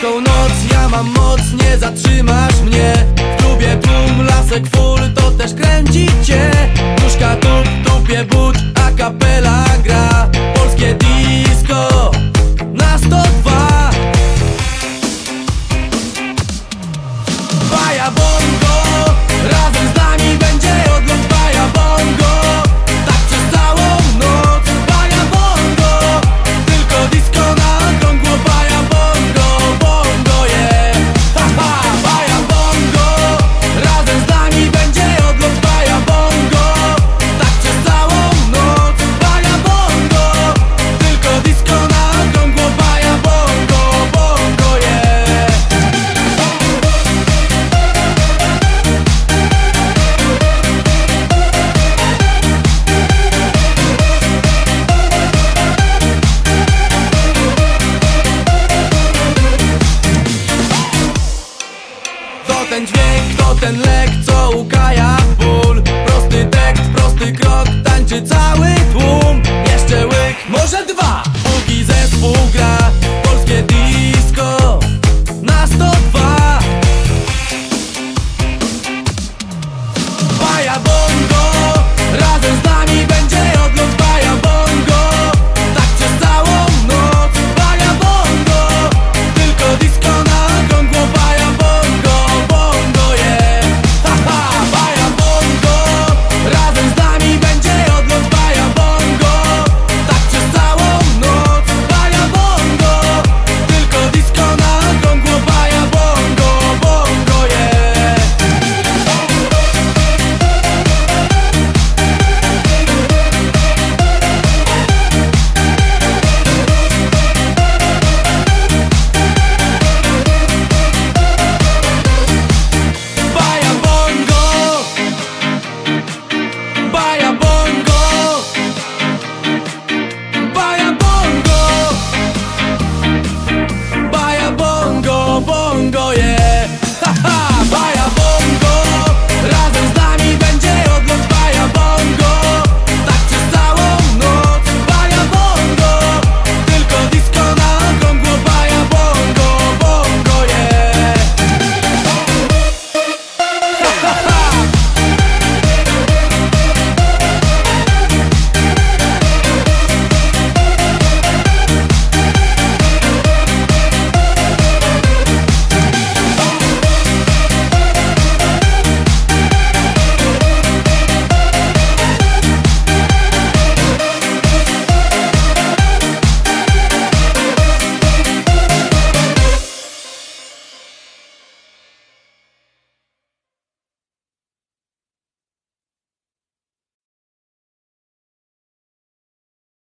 Taką noc ja mam moc, nie zatrzymasz mnie. W klubie tłum, lasek full, to też kręci cię. Nóżka tup, tupie but, a kapela gra. Polskie disco na 102. Baja bongo, razem z nami będzie odlot. Baja bongo, tak przez całą noc. Baja bongo, tylko disco na okrągło. Baja bongo, bongo yeah. Haha, baja bongo, razem z nami będzie odlot. Baja bongo, tak przez całą noc. Baja bongo, tylko disco na okrągło. Baja bongo, bongo yeah. To ten dźwięk, to ten lek, co ukaja ból. Prosty tekst, prosty krok, tańczy cały tłum. Jeszcze łyk, może dwa, póki zespół gra.